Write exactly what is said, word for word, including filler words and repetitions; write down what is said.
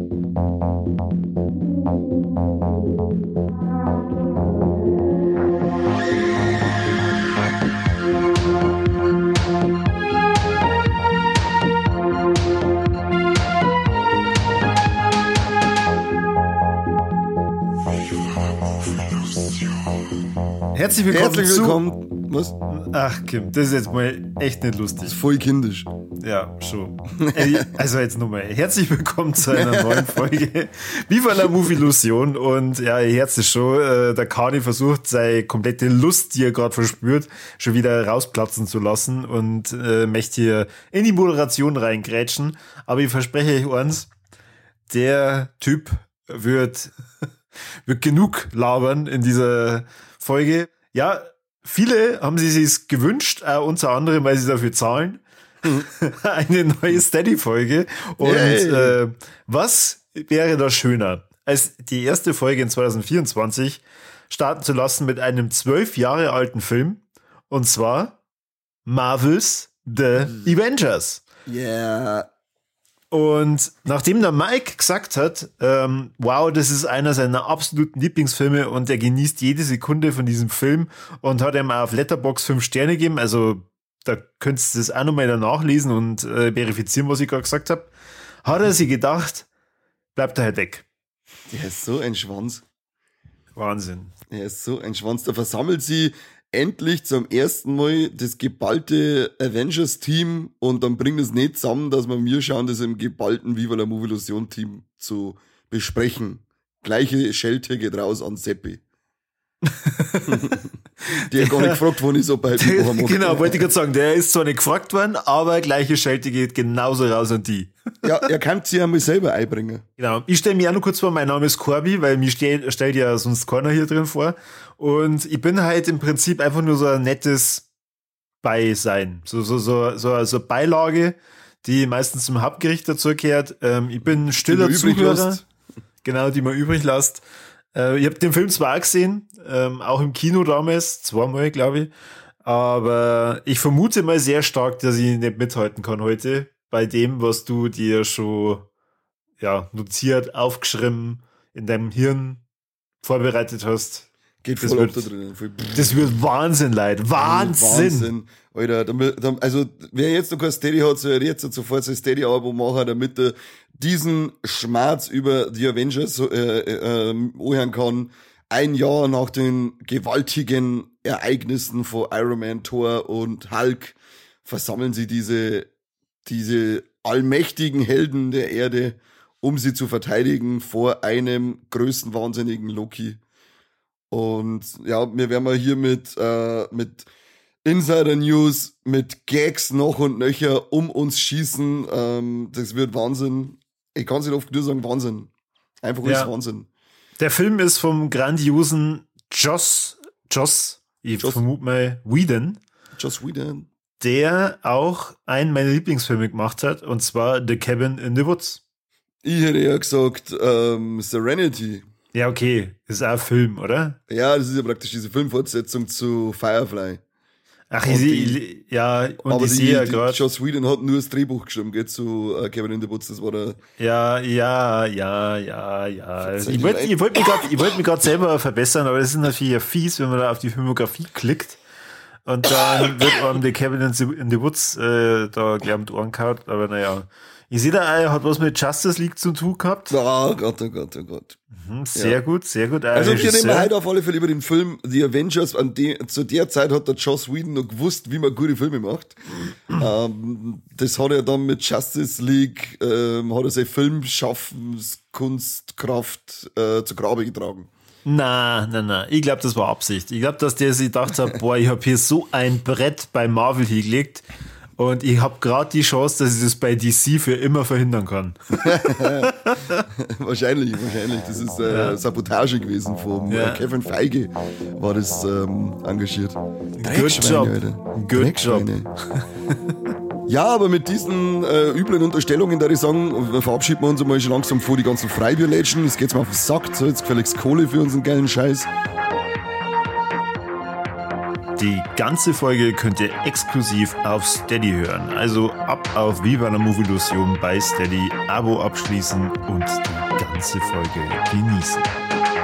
Herzlich willkommen, Herzlich willkommen. zu... Was? Ach, Kim, das ist jetzt mal echt nicht lustig. Das ist voll kindisch. Ja, schon. Also jetzt nochmal. Herzlich willkommen zu einer neuen Folge Viva la Movie-Illusion. Und ja, ihr Herz ist schon, äh, der Kani versucht, seine komplette Lust, die er gerade verspürt, schon wieder rausplatzen zu lassen und äh, möchte hier in die Moderation reingrätschen. Aber ich verspreche euch eins, der Typ wird, wird genug labern in dieser Folge. Ja, viele haben sie sich gewünscht, äh, unter anderem, weil sie dafür zahlen. Eine neue Steady-Folge. Und äh, was wäre da schöner, als die erste Folge in zwanzig vierundzwanzig starten zu lassen mit einem zwölf Jahre alten Film. Und zwar Marvel's The Avengers. Yeah. Und nachdem der Mike gesagt hat, ähm, wow, das ist einer seiner absoluten Lieblingsfilme und er genießt jede Sekunde von diesem Film und hat ihm auf Letterboxd fünf Sterne gegeben, also da könntest du das auch nochmal danach lesen und äh, verifizieren, was ich gerade gesagt habe, hat er sich gedacht, bleibt er halt weg. Der ist so ein Schwanz. Wahnsinn. Der ist so ein Schwanz. Da versammelt sie endlich zum ersten Mal das geballte Avengers-Team und dann bringt es nicht zusammen, dass wir mir schauen, das im geballten Viva la Movie-Illusion-Team zu besprechen. Gleiche Schelte geht raus an Seppi. Die hat gar nicht gefragt, wann ich so bei ihm Genau, wollte ich gerade sagen, der ist zwar nicht gefragt worden, aber gleiche Schelte geht genauso raus an die. Ja, er kann sie ja mal selber einbringen. Genau, ich stelle mich auch noch kurz vor, mein Name ist Corby, weil mir stell, stellt ja sonst keiner hier drin vor. Und ich bin halt im Prinzip einfach nur so ein nettes Beisein. So, so, so, so, so Beilage, die meistens zum Hauptgericht dazugehört. Ähm, ich bin stiller Zuhörer. Lässt. Genau, die man übrig lässt. Äh, ich habe den Film zwar auch gesehen, ähm, auch im Kino damals, zweimal, glaube ich. Aber ich vermute mal sehr stark, dass ich nicht mithalten kann heute bei dem, was du dir schon ja, notiert, aufgeschrieben, in deinem Hirn vorbereitet hast. Geht das voll wird, ab da drinnen. Voll das wird Wahnsinn, Leute. Wahnsinn. Wahnsinn. Alter, damit, also, wer jetzt noch kein Steady hat, soll jetzt sofort sein Steady-Abo machen, damit er diesen Schmerz über die Avengers äh, äh, anhören kann. Ein Jahr nach den gewaltigen Ereignissen von Iron Man, Thor und Hulk versammeln sie diese, diese allmächtigen Helden der Erde, um sie zu verteidigen vor einem größten wahnsinnigen Loki. Und ja, wir werden mal hier mit, äh, mit Insider-News, mit Gags noch und nöcher um uns schießen. Ähm, das wird Wahnsinn. Ich kann es nicht oft nur sagen, Wahnsinn. Einfach ja. Ist Wahnsinn. Der Film ist vom grandiosen Joss, Joss, ich Joss. vermute mal, Whedon. Joss Whedon. Der auch einen meiner Lieblingsfilme gemacht hat, und zwar The Cabin in the Woods. Ich hätte ja gesagt, ähm, Serenity. Ja, okay. Das ist auch ein Film, oder? Ja, das ist ja praktisch diese Filmfortsetzung zu Firefly. Ach, ich sehe, ja, und aber ich sehe ja gerade. Joss Whedon hat nur das Drehbuch geschrieben, geht zu uh, Cabin in the Woods, das war der. Ja, ja, ja, ja, ja. Ich wollte ich wollt mich gerade ich wollt mich gerade selber verbessern, aber das ist natürlich ja fies, wenn man da auf die Filmografie klickt und dann wird einem der Cabin in the, in the Woods äh, da gleich mit Ohren gehauen, aber naja. Ich sehe da, er hat was mit Justice League zu tun gehabt. Oh Gott, oh Gott, oh Gott. Mhm, sehr ja. gut, sehr gut. Also wir reden heute auf alle Fälle über den Film The Avengers. An de, zu der Zeit hat der Joss Whedon noch gewusst, wie man gute Filme macht. ähm, das hat er dann mit Justice League, ähm, hat er seine Filmschaffenskunstkraft äh, zu Grabe getragen. Na, na, na. Ich glaube, das war Absicht. Ich glaube, dass der sich gedacht hat, boah, ich habe hier so ein Brett bei Marvel hingelegt. Und ich habe gerade die Chance, dass ich das bei D C für immer verhindern kann. wahrscheinlich, wahrscheinlich. Das ist äh, ja. Sabotage gewesen vom ja. äh, Kevin Feige, war das ähm, engagiert. Good job. Good job. Ja, aber mit diesen äh, üblen Unterstellungen, da ich sagen, verabschieden wir uns mal schon langsam vor die ganzen Freibier-Lädchen. Jetzt geht's mal auf den Sack, so jetzt gefälligst Kohle für unseren geilen Scheiß. Die ganze Folge könnt ihr exklusiv auf Steady hören. Also ab auf Viva la Movilusion bei Steady, Abo abschließen und die ganze Folge genießen.